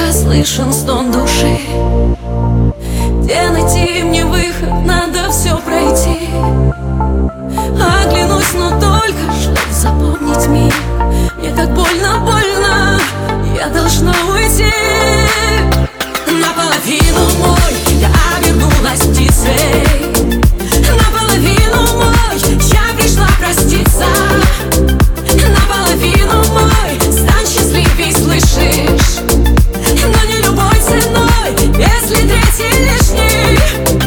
тихо слышен стон души. Где найти мне выход, надо все пройти. Оглянусь, но только чтоб запомнить миг. Мне так больно, больно, я должна уйти. Наполовину мой, я обернулась птицей. Наполовину мой, я пришла проститься. Наполовину мой, стань счастливей, слышишь? Но не любой ценой, если третий лишний.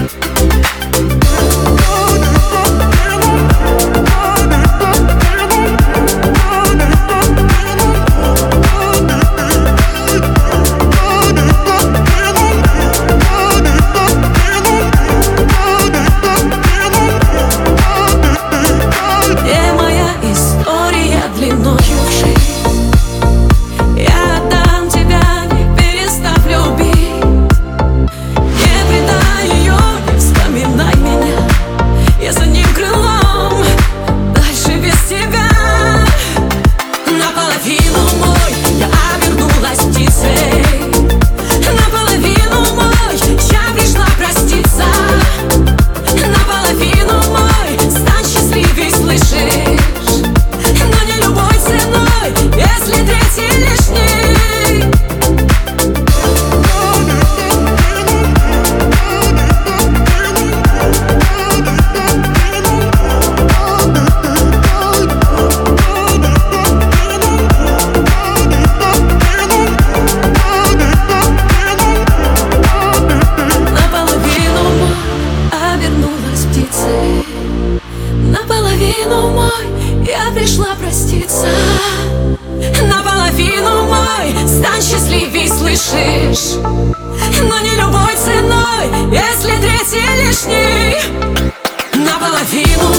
Наполовину мой, я пришла проститься. Наполовину мой, стань счастливей, слышишь? Но не любой ценой, если третий лишний. Наполовину